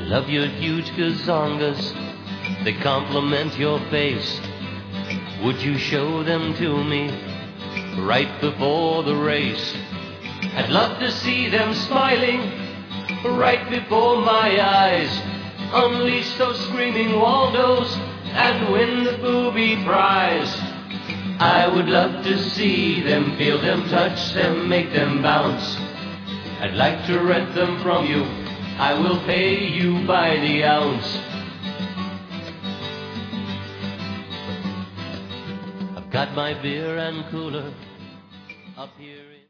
love your huge gazongas, they complement your face. Would you show them to me right before the race? I'd love to see them smiling right before my eyes. Unleash those screaming Waldos and win the booby prize. I would love to see them, feel them, touch them, make them bounce. I'd like to rent them from you, I will pay you by the ounce. I've got my beer and cooler up here.